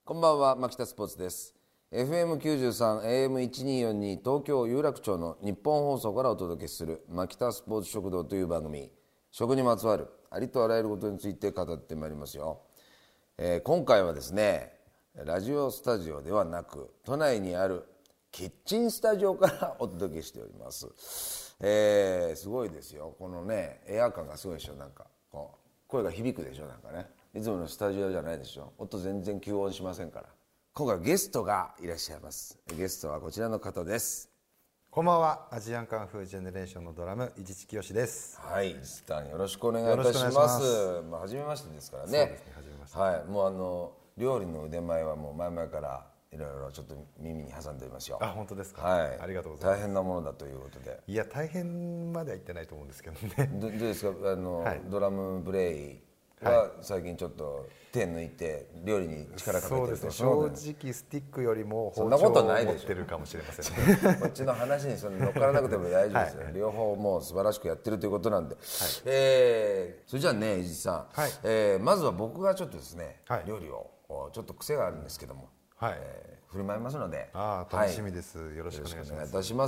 こんばんは、牧田スポーツです。 FM93 AM1242 東京有楽町の日本放送からお届けする牧田スポーツ食堂という番組、食にまつわるありとあらゆることについて語ってまいりますよ。今回はですね、ラジオスタジオではなく都内にあるキッチンスタジオからお届けしております。すごいですよ、このねエア感がすごいでしょ。なんかこう声が響くでしょ。なんかね、いつものスタジオじゃないでしょ。音全然吸音しませんから。今回はゲストがいらっしゃいます。ゲストはこちらの方です。 こんばんは、アジアンカンフージェネレーションのドラム伊地知清です。 はい、スタンよろしくお願いいたします。初めましてですからね。 そうですね、初めまして。 はい、もう料理の腕前はもう前々からいろいろちょっと耳に挟んでおりますよ。 あ、本当ですか。 はい、 ありがとうございます。 大変なものだということで。 いや、大変までは言ってないと思うんですけどね。 どうですか、 はい、 ドラムブレイは最近ちょっと手抜いて料理に力かけてると。 そうですね、正直スティックよりも包丁を持ってるかもしれませんね。 こっちの話に乗っからなくても大丈夫ですよ、はい、両方もう素晴らしくやってるということなんで、はい、それじゃあね、伊地さん、はい、まずは僕がちょっとですね、はい、料理をちょっと癖があるんですけども、はい、振る舞いますので。 楽しみです、よろしくお願いします。 よろしくお願いいたします。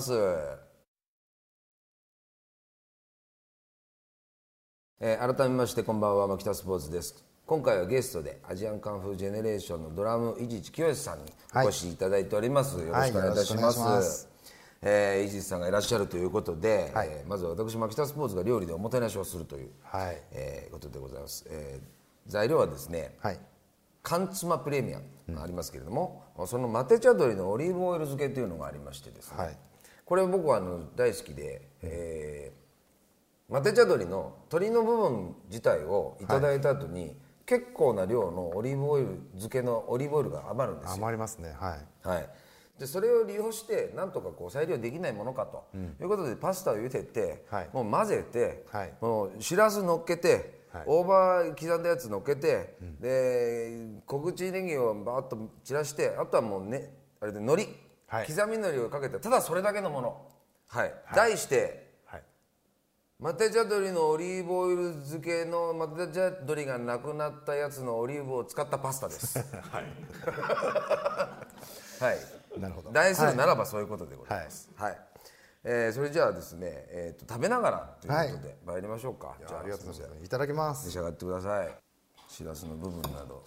改めましてこんばんは、牧田スポーツです。今回はゲストでアジアンカンフージェネレーションのドラム伊地知清さんにお越しいただいております、はい、よろしくお願いいたします。伊地さんがいらっしゃるということで、はい、まずは私牧田スポーツが料理でおもてなしをするという、はい、ことでございます。材料はですね、はい、缶妻プレミアムありますけれども、そのマテ茶鶏のオリーブオイル漬けというのがありましてですね、はい、これ僕は大好きで、マテ茶鶏の鶏の部分自体をいただいた後に、はい、結構な量のオリーブオイル漬けのオリーブオイルが余るんですよ。 余りますね、はい、はい、 でそれを利用してなんとか再利用できないものかと、いうことでパスタを茹でて、はい、もう混ぜて、はい、もうしらす乗っけて、はい、大葉刻んだやつ乗っけて、で小口ネギをバーッと散らして、あとはもうねあれで海苔、はい、刻み海苔をかけて、ただそれだけのもの、はいはい、題してマテ茶鶏のオリーブオイル漬けのマテ茶鶏がなくなったやつのオリーブを使ったパスタです。はい、はい、なるほど。題するならばそういうことでございます。はい、はい、それじゃあですね、食べながらということで参りましょうか。はい、 じゃあ、ありがとうございます。いただきます。 召し上がってください。しらすの部分など、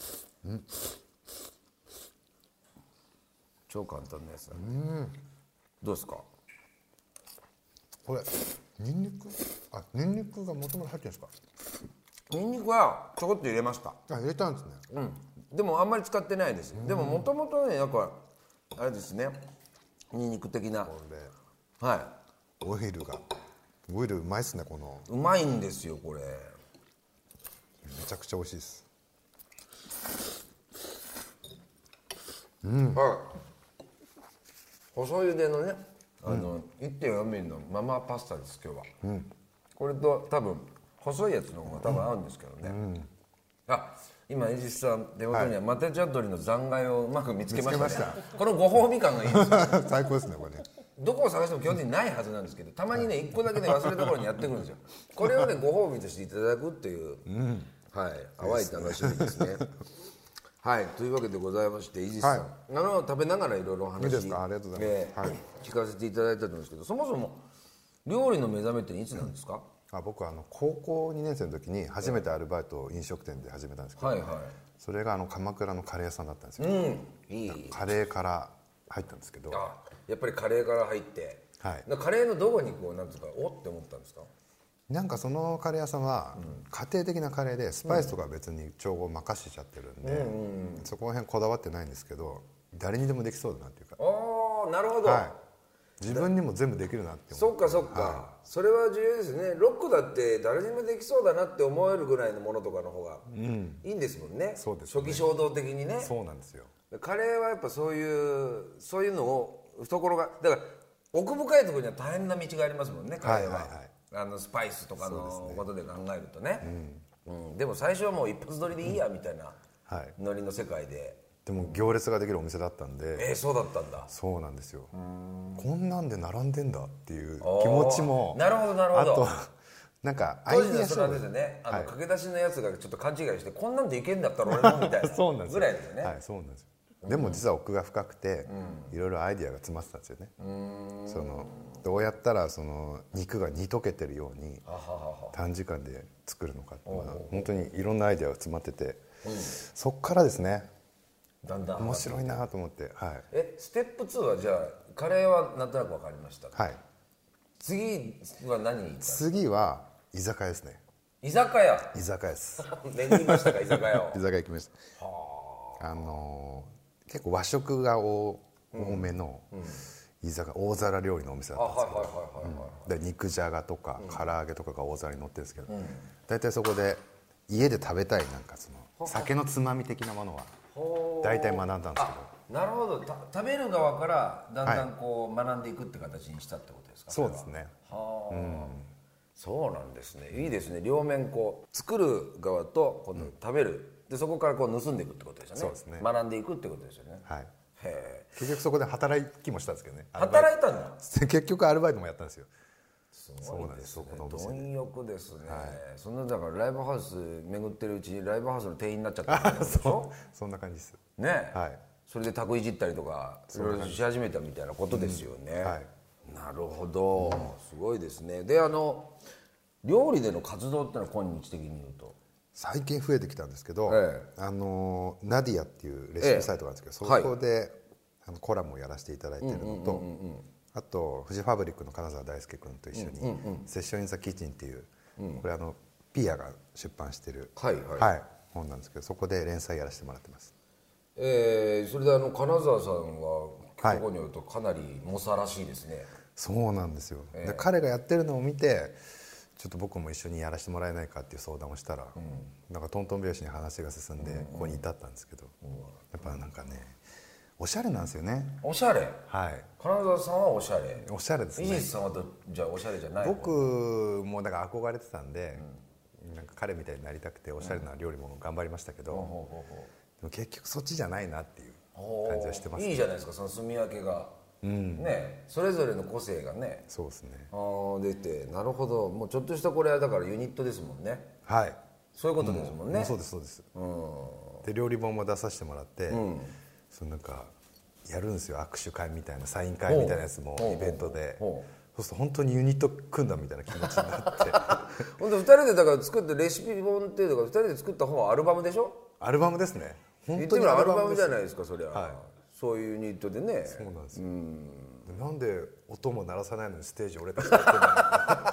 超簡単なやつだね。どうですかこれ。ニンニクがもともと入ってるんですか。 ニンニクはちょこっと入れました。 入れたんですね。 でもあんまり使ってないです。でももともとね、なんかあれですね、ニンニク的な、はい、 オイルうまいっすね。このうまいんですよこれ。 めちゃくちゃ美味しいです。 はい、細茹でのね、1.4 ミリのママパスタです今日は。これと多分細いやつの方が多分合うんですけどね。今伊地さん手元にはマテ茶鶏の残骸をうまく見つけましたね。このご褒美感がいいですよ。 最高ですねこれ。 どこを探しても基本的にないはずなんですけど、たまにね1個だけね忘れた頃にやってくるんですよ。これをねご褒美としていただくっていう、はい、淡い楽しみですね。はい、というわけでございまして、伊地さん、食べながらいろいろお話聞かせていただいたと思うんですけど、そもそも料理の目覚めっていつなんですか？ 僕は高校2年生の時に初めてアルバイトを飲食店で始めたんですけど、それが鎌倉のカレー屋さんだったんですよ。カレーから入ったんですけど、 やっぱりカレーから入って、カレーのどこになんですかおって思ったんですか？ なんかそのカレー屋さんは家庭的なカレーでスパイスとか別に調合任せちゃってるんで、そこら辺こだわってないんですけど、誰にでもできそうだなっていうか。 なるほど、 自分にも全部できるなって思って。そっか、それは重要ですね。ロックだって誰にもできそうだなって思えるぐらいのものとかの方がいいんですもんね。 そうですね、 初期衝動的にね。 そうなんですよ。 カレーはやっぱそういうのを懐がだから奥深いところには大変な道がありますもんね、カレーは。スパイスとかのことで考えるとね。でも最初はもう一発撮りでいいやみたいなノリの世界で。 でも行列ができるお店だったんで。 そうだったんだ。 そうなんですよ。こんなんで並んでんだっていう気持ちも。 なるほど。あとなんか当時のそれですよね、駆け出しのやつがちょっと勘違いして、こんなんでいけんだったら俺もみたいなぐらいですよね。 そうなんですよ。 でも実は奥が深くて、いろいろアイディアが詰まってたんですよね。そのどうやったらその肉が煮溶けてるように短時間で作るのかっていうのは本当にいろんなアイディアが詰まってて、そっからですね、だんだん面白いなと思って、はい、 ステップ2はじゃあカレーはなんとなく分かりました。 はい。 次は何に行ったんですか？ 次は居酒屋ですね。 居酒屋。 居酒屋です。 巡りましたか、居酒屋を。 居酒屋行きました。結構和食が多めの居酒屋、大皿料理のお店だったんですけど、肉じゃがとか唐揚げとかが大皿に乗ってるんですけど、大体そこで家で食べたいなんかその酒のつまみ的なものは大体学んだんですけど。なるほど。食べる側からだんだんこう学んでいくって形にしたってことですか？ そうですね。 そうなんですね。いいですね。両面こう作る側とこの食べる、でそこからこう盗んでいくってことですよね。 そうですね。 学んでいくってことですよね。 はい。結局そこで働きもしたんですけどね。 働いたんだ。 結局アルバイトもやったんですよ。 そうなんですね。貪欲ですね。そんなだからライブハウス巡ってるうちにライブハウスの店員になっちゃったんでしょ？ そんな感じですね。はい。それで宅いじったりとかいろいろし始めたみたいなことですよね。はい。なるほど。すごいですね。で料理での活動ってのは今日的に言うと最近増えてきたんですけど、ナディアっていうレシピサイトがあるんですけど、そこでコラムをやらせていただいているのと、あとフジファブリックの金沢大輔君と一緒にセッションインザキッチンっていう、これピアが出版してる本なんですけど、そこで連載やらせてもらってます。 それで金沢さんはところによるとかなり猛者らしいですね。 そうなんですよ。で彼がやってるのを見てちょっと僕も一緒にやらせてもらえないかっていう相談をしたら、なんかトントン拍子に話が進んでここに至ったんですけど、やっぱなんかねおしゃれなんですよね。 おしゃれ。 はい。 金沢さんはおしゃれ。 おしゃれですね。 伊地さんはじゃあおしゃれじゃない。 僕もだから憧れてたんで、なんか彼みたいになりたくておしゃれな料理も頑張りましたけど、でも結局そっちじゃないなっていう感じはしてます。 いいじゃないですか、その住み分けが。ね、それぞれの個性がね。 そうですね。 出て、なるほど。もうちょっとしたこれはだからユニットですもんね。 はい。 そういうことですもんね。 そうですそうです。で料理本も出させてもらって、そのなんかやるんですよ、握手会みたいなサイン会みたいなやつもイベントで。そうすると本当にユニット組んだみたいな気持ちになって。 本当2人でだから作ってレシピ本っていうのが2人で作った本はアルバムでしょ？アルバムですね。 本当にアルバムじゃないですか、そりゃ。そういうユニットでね。 そうなんですよ。なんで音も鳴らさないのにステージ俺たちやってるんだ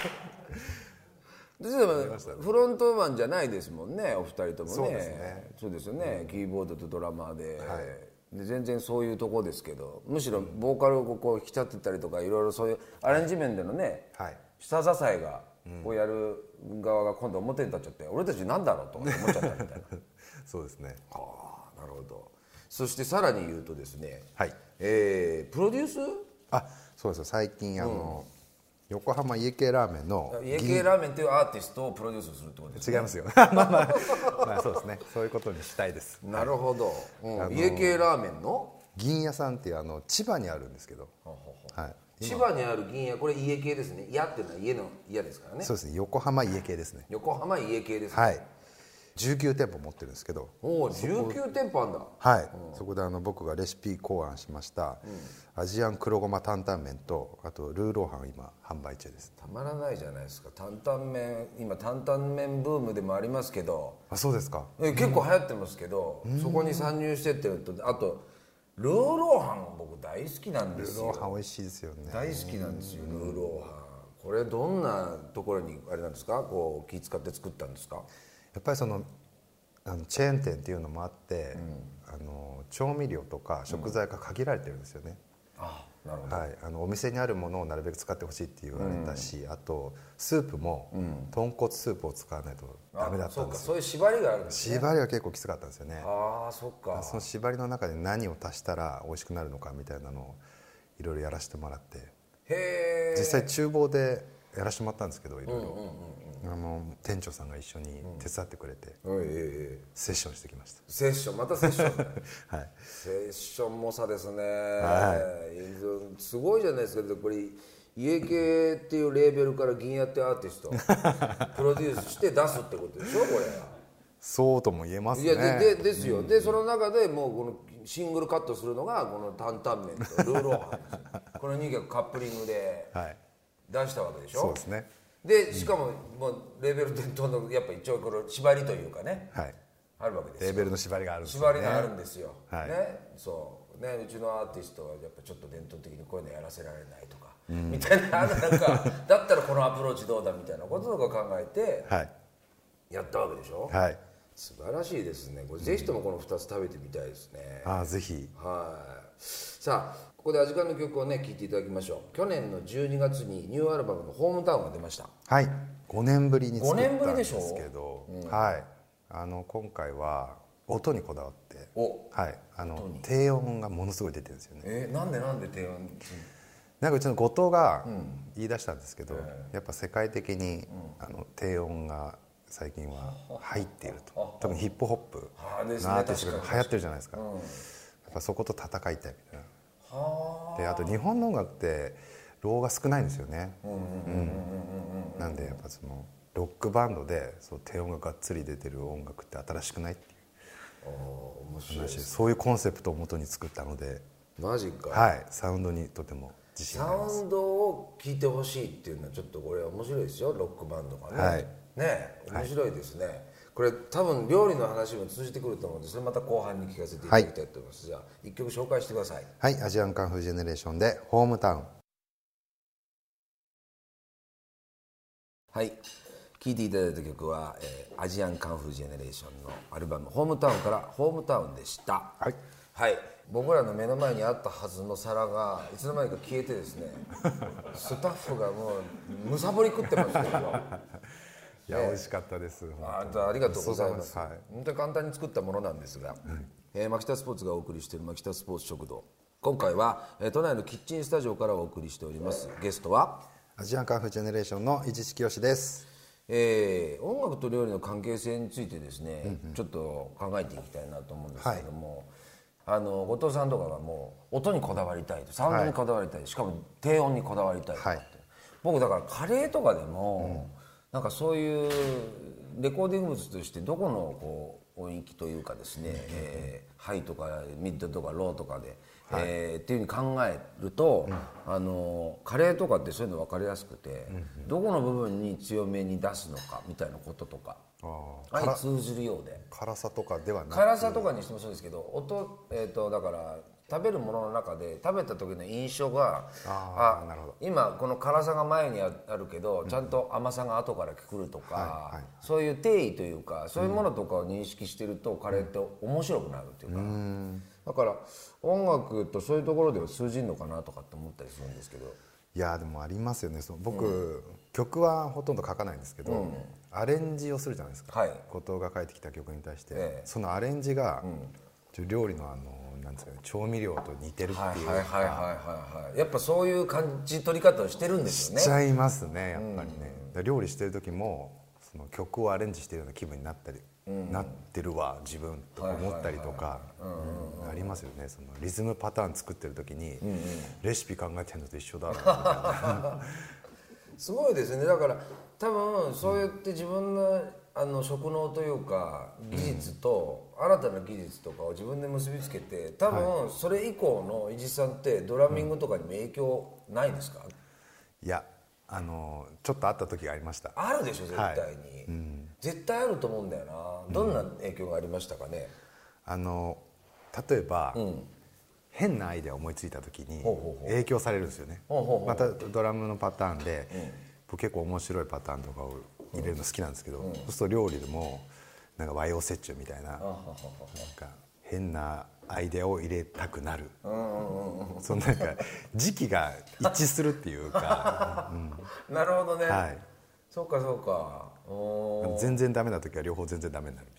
フロントマンじゃないですもんね、お二人ともね。 そうですね。 そうですよね。キーボードとドラマーで、全然そういうとこですけど、むしろボーカルをこう引き立てたりとか、いろいろそういうアレンジ面でのね、下支えがこうやる側が今度表に立っちゃって、俺たちなんだろうと思っちゃったみたいな。 そうですね。 ああ、なるほど。そしてさらに言うとですね、 はい、 プロデュース？ そうですよ。最近横浜家系ラーメンの家系ラーメンっていうアーティストをプロデュースするってことですね。 違いますよ。まあそうですね。そういうことにしたいです。 なるほど。家系ラーメンの銀屋さんっていう千葉にあるんですけど、 千葉にある銀屋、これ家系ですね。家っていうのは家の家ですからね。 そうですね。横浜家系ですね。 横浜家系ですね。 はい。19店舗持ってるんですけど。 19店舗あんだ。 はい。そこで僕がレシピ考案しました、アジアン黒ごま担々麺と、あとルーローハンを今販売中です。 たまらないじゃないですか。担々麺、今担々麺ブームでもありますけど。 そうですか。 結構流行ってますけど、そこに参入してってると、あとルーローハン僕大好きなんですよ。 ルーローハン美味しいですよね。 大好きなんですよ、ルーローハン。これどんなところにあれなんですか、こう気使って作ったんですか？ やっぱりそのチェーン店っていうのもあって、調味料とか食材が限られてるんですよね。 なるほど。 はい、お店にあるものをなるべく使ってほしいって言われたし、あとスープも豚骨スープを使わないとダメだったんですよ。 そういう縛りがあるんですね。 縛りが結構きつかったんですよね。 そっか。 その縛りの中で何を足したら美味しくなるのかみたいなのをいろいろやらせてもらって、実際厨房でやらせてもらったんですけど、いろいろ店長さんが一緒に手伝ってくれてセッションしてきました。 セッション、またセッション。 はい。 セッション猛者ですね。すごいじゃないですか。これ家系っていうレーベルから銀屋ってアーティストプロデュースして出すってことでしょ、これ。 そうとも言えますね。 いやですよ。でその中でもうこのシングルカットするのがこの担々麺とルーローハンですよこの2曲カップリングで出したわけでしょ、 そうですね。 でしかも、もうレーベル伝統のやっぱ一応この縛りというかね、あるわけですよ。 レーベルの縛りがあるんですよね。 縛りがあるんですよ、ね、そうね、うちのアーティストはやっぱちょっと伝統的にこういうのやらせられないとか、みたいな、なんかだったらこのアプローチどうだみたいなこととか考えてやったわけでしょ。素晴らしいですね。これぜひともこの2つ食べてみたいですね。 ぜひ。 さあここでアジカンの曲をね聴いていただきましょう。去年の12月にニューアルバムのホームタウンが出ました。 5年ぶりに作ったんですけど、今回は音にこだわって、低音がものすごい出てるんですよね。 なんで低音？ なんかうちの後藤が言い出したんですけど、やっぱ世界的に低音が最近は入っていると、特にヒップホップのアーティストが流行ってるじゃないですか。やっぱそこと戦いたいみたいな。であと日本の音楽ってローが少ないんですよね。なんでやっぱそのロックバンドで低音ががっつり出てる音楽って新しくないっていう話で、そういうコンセプトを元に作ったので。 マジか。 サウンドにとても自信があります。 サウンドを聴いてほしいっていうのはちょっとこれ面白いですよ。ロックバンドがね、面白いですね。これ多分料理の話も通じてくると思うんで、それまた後半に聞かせていただきたいと思います。じゃあ一曲紹介してください。 アジアンカンフージェネレーションでホームタウン。 聴いていただいた曲は、アジアンカンフージェネレーションのアルバムホームタウンからホームタウンでした。僕らの目の前にあったはずの皿がいつの間にか消えてですねスタッフがもうむさぼり食ってますけどいや、美味しかったです。 ありがとうございます。本当に簡単に作ったものなんですが、マキタスポーツがお送りしているマキタスポーツ食堂、今回は都内のキッチンスタジオからお送りしております。ゲストはアジアンカンフージェネレーションの伊地知清です。 音楽と料理の関係性についてですね、ちょっと考えていきたいなと思うんですけども、後藤さんとかがもう音にこだわりたいと、サウンドにこだわりたい、しかも低音にこだわりたいとかって、僕だからカレーとかでも、なんかそういうレコーディング物としてどこのこう音域というかですね、ハイとかミッドとかローとかで、っていうふうに考えると、カレーとかってそういうの分かりやすくて、どこの部分に強めに出すのかみたいなこととか通じるようで、 辛さとかではなくて、 辛さとかにしてもそうですけど、音、だから食べるものの中で食べた時の印象が、今この辛さが前にあるけどちゃんと甘さが後から来るとか、そういう定義というか、そういうものとかを認識してるとカレーって面白くなるっていうか、だから音楽とそういうところでは通じるのかなとかって思ったりするんですけど。 いやでもありますよね。僕、曲はほとんど書かないんですけど、アレンジをするじゃないですか、後藤が書いてきた曲に対して、そのアレンジが、料理のなんですかね、調味料と似てるっていうか、 やっぱそういう感じ取り方をしてるんですよね。 しちゃいますね、やっぱりね。料理してる時もその曲をアレンジしてるような気分になったり、なってるわ自分とか思ったりとかありますよね。そのリズムパターン作ってる時に、レシピ考えてるのと一緒だなみたいなすごいですね。だから多分そうやって自分の職能というか技術と新たな技術とかを自分で結びつけて、多分それ以降の伊地さんってドラミングとかにも影響ないですか？ いや、ちょっとあった時がありました。 あるでしょ絶対に、絶対あると思うんだよな。どんな影響がありましたかね？ 例えば、変なアイデアを思いついた時に影響されるんですよね。またドラムのパターンで、僕結構面白いパターンとかを入れるの好きなんですけど、そうすると料理でもなんか和洋折衷みたいな、なんか変なアイデアを入れたくなる、そのなんか時期が一致するっていうかなるほどね、そうかそうか。 全然ダメな時は両方全然ダメになる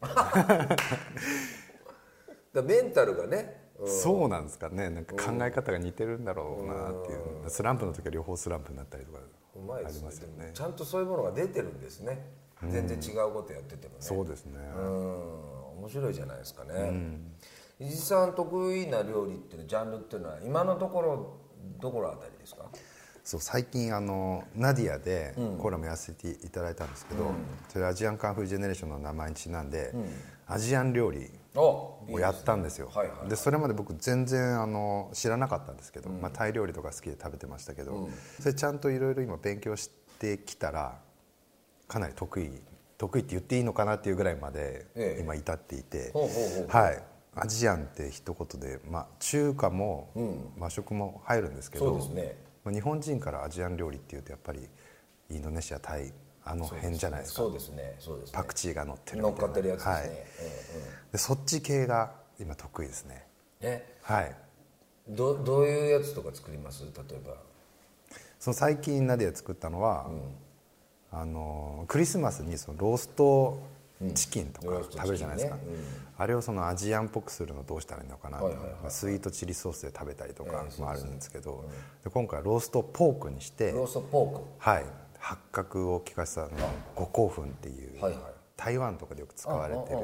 だメンタルがね、 そうなんですかね。なんか考え方が似てるんだろうなっていう。スランプの時は両方スランプになったりとかありますよね。 ちゃんとそういうものが出てるんですね。全然違うことやっててもね。 そうですね。 面白いじゃないですかね。伊地さん得意な料理っていうジャンルっていうのは今のところどころあたりですか？ そう、最近ナディアでコラムやらせていただいたんですけど、それアジアンカンフージェネレーションの名前にちなんで、アジアン料理をやったんですよ。でそれまで僕全然知らなかったんですけど、タイ料理とか好きで食べてましたけど、それちゃんといろいろ今勉強してきたらかなり得意って言っていいのかなっていうぐらいまで今至っていて、アジアンって一言で、中華も和食も入るんですけど、日本人からアジアン料理っていうとやっぱりインドネシア、タイ、あの辺じゃないですか。 そうですね。 パクチーが乗ってるみたいな、乗っかってるやつですね。 でそっち系が今得意ですね。 どういうやつとか作ります？例えばその最近ナディア作ったのは、クリスマスにそのローストチキンとか食べるじゃないですか。あれをそのアジアンっぽくするのどうしたらいいのかな、スイートチリソースで食べたりとかもあるんですけど、今回ローストポークにして、 ローストポーク、 八角を効かせた五香粉っていう、台湾とかでよく使われてる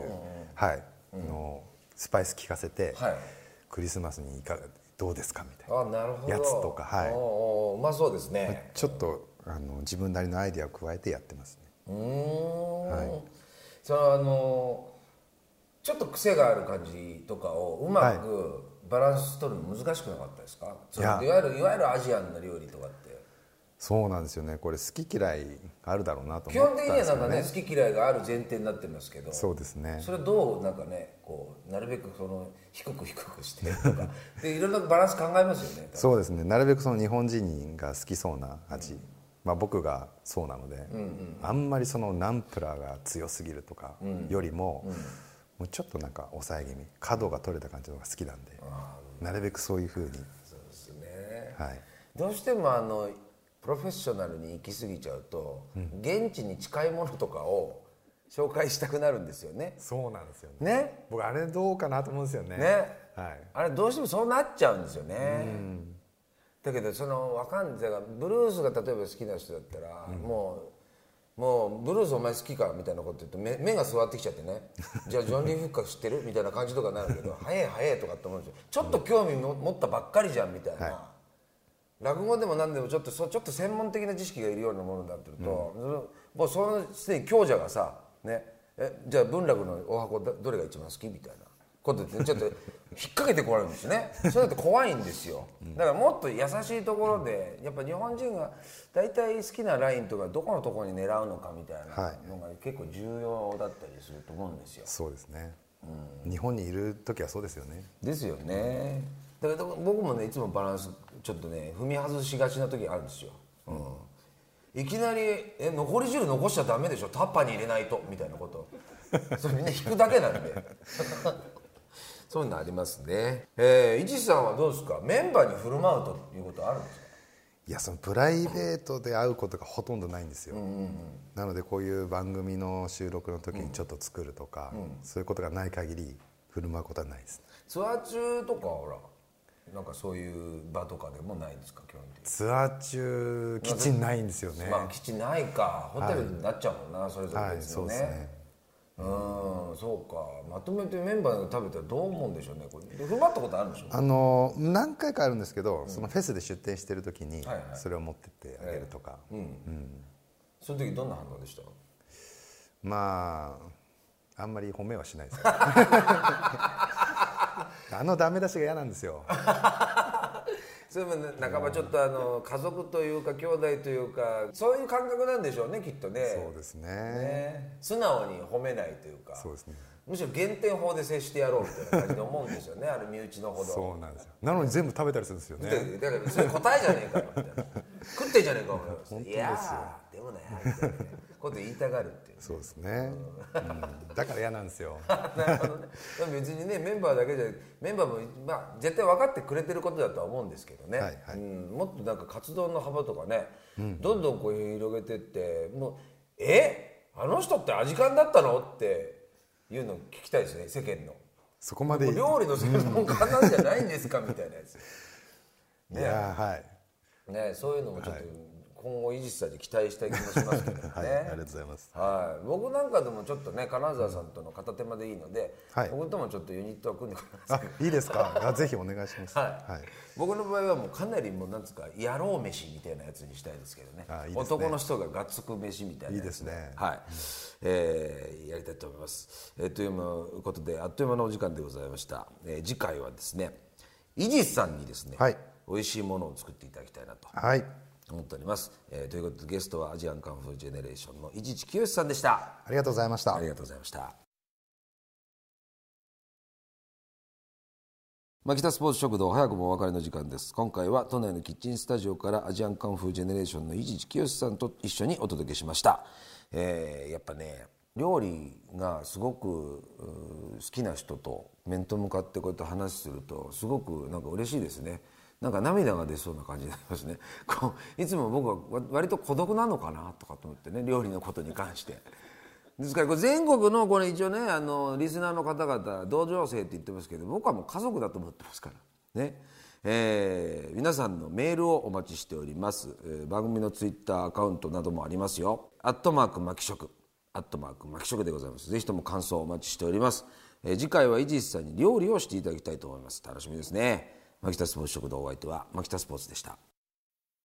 スパイス効かせて、クリスマスにどうですかみたいなやつとか、 うまそうですね。 ちょっと自分なりのアイディアを加えてやってますね。 そのちょっと癖がある感じとかをうまくバランス取るの難しくなかったですか？いわゆるアジアンな料理とかって。 そうなんですよね。これ好き嫌いあるだろうなと思ったんですけどね。 基本的にはなんかね、好き嫌いがある前提になってますけど。 そうですね。 それどうなんかね、こうなるべくその低くしてとかでいろんなバランス考えますよね。 そうですね。なるべくその日本人が好きそうな味、僕がそうなので、あんまりそのナンプラーが強すぎるとかよりも、もうちょっとなんか抑え気味、角が取れた感じのが好きなんで、なるべくそういう風に。 そうですね。どうしてもプロフェッショナルに行き過ぎちゃうと、現地に近いものとかを紹介したくなるんですよね。 そうなんですよね。僕あれどうかなと思うんですよね。 あれどうしてもそうなっちゃうんですよね。だけどその分かんない、ブルースが例えば好きな人だったら、もうブルースお前好きかみたいなこと言うと目が座ってきちゃってねじゃあジョン・リー・フッカー知ってるみたいな感じとかになるけど早いとかって思うんですよ。ちょっと興味持ったばっかりじゃんみたいな。落語でも何でもちょっと専門的な知識がいるようなものになってると、もうそのすでに強者がさ、じゃあ文楽のお箱どれが一番好きみたいなことでちょっと引っ掛けてこられるんですね。それだと怖いんですよ。だからもっと優しいところで、やっぱ日本人が大体好きなラインとかどこのところに狙うのかみたいなのが結構重要だったりすると思うんですよ。 そうですね。日本にいる時はそうですよね。 ですよね。だから僕もね、いつもバランスちょっとね踏み外しがちな時があるんですよ。いきなり残り汁残しちゃダメでしょ、タッパーに入れないとみたいなことそれみんな引くだけなんでそういうのありますね。いちさんはどうですか、メンバーに振る舞うということあるんですか？ いや、そのプライベートで会うことがほとんどないんですよ。なのでこういう番組の収録の時にちょっと作るとか、そういうことがない限り振る舞うことはないです。 ツアー中とかほらなんかそういう場とかでもないんですか？基本的にツアー中キッチンないんですよね。 キッチンないか、ホテルになっちゃうもんな、それぞれですよね。そうか。まとめてメンバーが食べたらどう思うんでしょうね。これ振る舞ったことあるんでしょう？ 何回かあるんですけど、そのフェスで出店してる時にそれを持ってってあげるとか。 その時どんな反応でした？ あんまり褒めはしないですダメ出しが嫌なんですよそれも半ばちょっと家族というか兄弟というかそういう感覚なんでしょうね、きっとね。 そうですね。 素直に褒めないというか、 そうですね、 むしろ減点法で接してやろうみたいな感じで思うんですよねあれ身内のほど。 そうなんですよ。なのに全部食べたりするんですよね。 だからそれ答えじゃねえかよみたいな食ってんじゃねえかお前本当ですよ。 いやでもねみたいなこと言いたがるっていう、 そうですね、だから嫌なんですよなるほどね。別にねメンバーだけじゃメンバーも絶対分かってくれてることだとは思うんですけどね、もっとなんか活動の幅とかね、どんどんこう広げてってもうあの人ってアジカンだったのっていうのを聞きたいですね、世間の。 そこまで料理の専門家なんじゃないんですかみたいなやつ。 いや、はいね、そういうのもちょっと今後伊地知さんに期待したい気もしますけどね。 はい、ありがとうございます。 はい、僕なんかでもちょっとね金沢さんとの片手間でいいので、僕ともちょっとユニットは組んでください。 いいですか。ぜひお願いします。 僕の場合はもうかなりもうなんつうか野郎飯みたいなやつにしたいですけどね。男の人ががっつく飯みたいなやつ。 いいですね。 はい、やりたいと思います。ということであっという間のお時間でございました。次回はですね伊地知さんにですね、美味しいものを作っていただきたいなと思っております。ということでゲストはアジアンカンフージェネレーションの伊地知清さんでした。 ありがとうございました。 ありがとうございました。牧田スポーツ食堂、早くもお別れの時間です。今回は都内のキッチンスタジオからアジアンカンフージェネレーションの伊地知清さんと一緒にお届けしました。やっぱね料理がすごく好きな人と面と向かってこうやって話するとすごくなんか嬉しいですね。なんか涙が出そうな感じになりますね。いつも僕は割と孤独なのかなとかと思ってね、料理のことに関して。ですからこれ全国のこれ一応ねリスナーの方々同情生って言ってますけど、僕はもう家族だと思ってますからね。皆さんのメールをお待ちしております。番組のツイッターアカウントなどもありますよ。@マキ食マキ食でございます。ぜひとも感想をお待ちしております。次回は伊地知さんに料理をしていただきたいと思います。楽しみですね。牧田スポーツ食堂、お相手は牧田スポーツでした。